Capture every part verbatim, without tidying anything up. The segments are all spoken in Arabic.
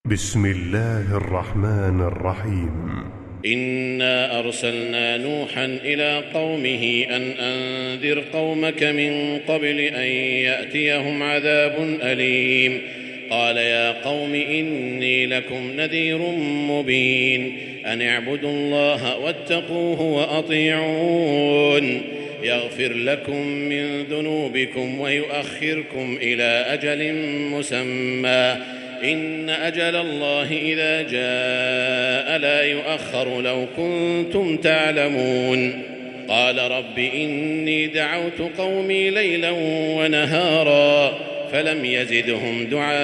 بسم الله الرحمن الرحيم. إنا أرسلنا نوحا إلى قومه أن أنذر قومك من قبل أن يأتيهم عذاب أليم. قال يا قوم إني لكم نذير مبين أن اعبدوا الله واتقوه وأطيعون يغفر لكم من ذنوبكم ويؤخركم إلى أجل مسمى إن أجل الله إذا جاء لا يؤخر لو كنتم تعلمون. قال رب إني دعوت قومي ليلا ونهارا فلم يزدهم دعائي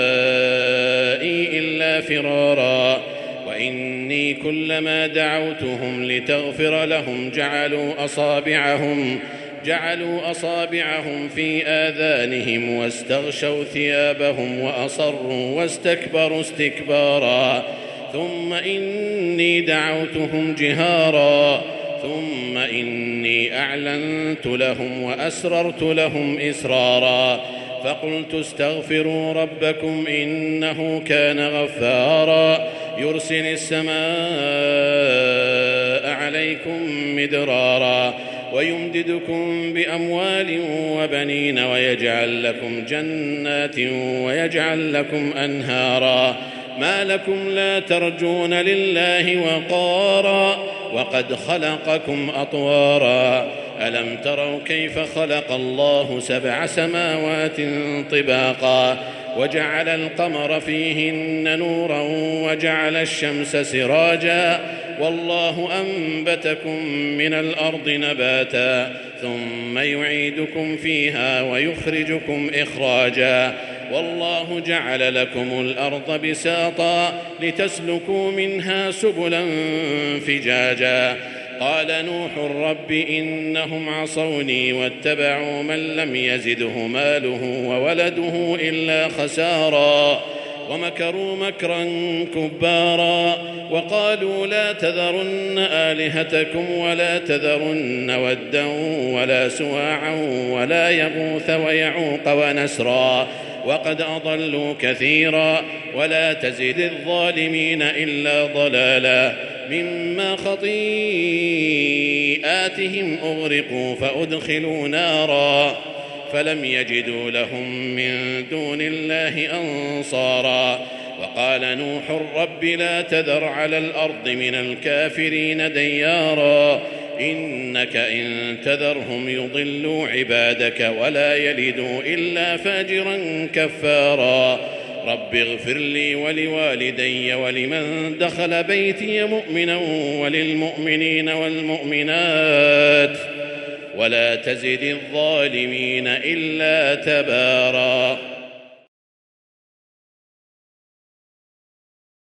إلا فرارا وإني كلما دعوتهم لتغفر لهم جعلوا أصابعهم جعلوا أصابعهم في آذانهم واستغشوا ثيابهم وأصروا واستكبروا استكبارا ثم إني دعوتهم جهارا ثم إني أعلنت لهم وأسررت لهم إسرارا فقلت استغفروا ربكم إنه كان غفارا يرسل السماء عليكم مدرارا ويمددكم بأموال وبنين ويجعل لكم جنات ويجعل لكم أنهارا ما لكم لا ترجون لله وقارا وقد خلقكم أطوارا ألم تروا كيف خلق الله سبع سماوات طباقا وجعل القمر فيهن نورا وجعل الشمس سراجا والله أنبتكم من الأرض نباتا ثم يعيدكم فيها ويخرجكم إخراجا والله جعل لكم الأرض بساطا لتسلكوا منها سبلا فجاجا قال نوح رب إنهم عصوني واتبعوا من لم يزده ماله وولده إلا خسارا ومكروا مكرا كبارا وقالوا لا تذرن آلهتكم ولا تذرن ودا ولا سواعا ولا يغوث ويعوق ونسرا وقد أضلوا كثيرا ولا تزد الظالمين إلا ضلالا مما خطيئاتهم أغرقوا فأدخلوا نارا فلم يجدوا لهم من دون الله أنصارا وقال نوح رب لا تذر على الأرض من الكافرين ديارا إنك إن تذرهم يضلوا عبادك ولا يلدوا إلا فاجرا كفارا رب اغفر لي ولوالدي ولمن دخل بيتي مؤمنا وللمؤمنين والمؤمنات ولا تزد الظالمين إلا تبارا.